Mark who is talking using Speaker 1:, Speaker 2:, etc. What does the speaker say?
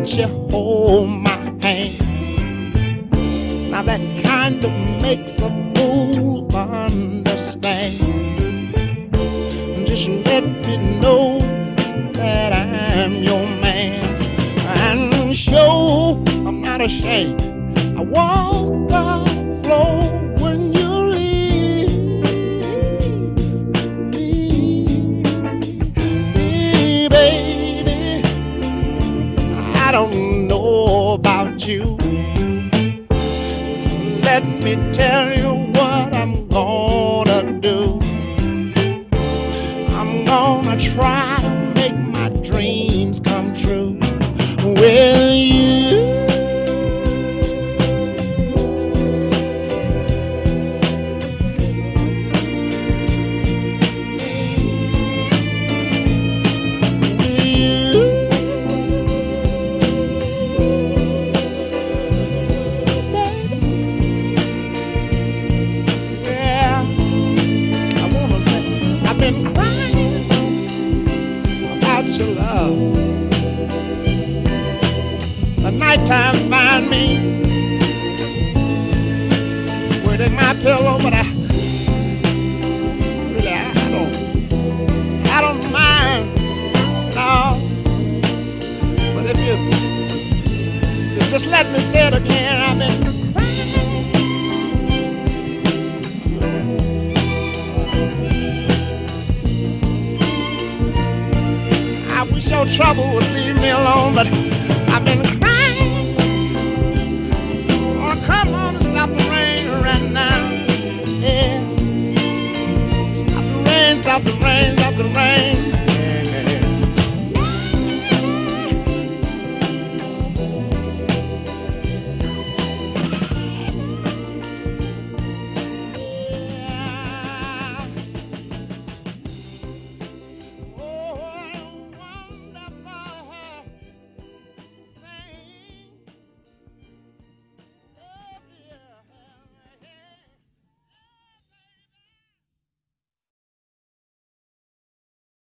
Speaker 1: won't you hold my hand? Now that kind of makes a fool understand. Just let me know that I'm your man, and show I'm not ashamed. I walk the floor when you leave me, baby. I don't know about you. Let me tell you what I'm gonna do. I'm gonna try to make my dreams come true with you. Been crying about your love. The nighttime find me wetting my pillow, but I don't mind, no. But if you just let me say it again, I've been I wish your trouble would leave me alone, but I've been crying. Oh, come on and stop the rain right now. Yeah. Stop the rain, stop the rain, stop the rain.